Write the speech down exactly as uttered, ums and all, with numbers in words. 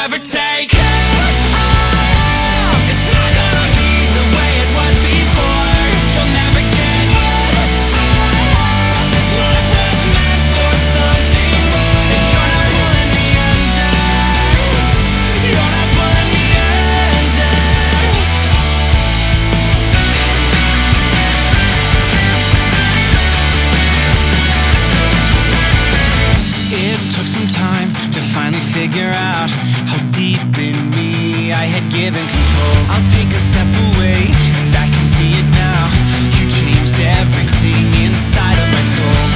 never take. It's not gonna be the way it was before. You'll never get. This life was meant for something more, and you're not pulling me under. You're not pulling me under. It took some time to finally figure out how deep in me I had given control. I'll take a step away and I can see it now. You changed everything inside of my soul.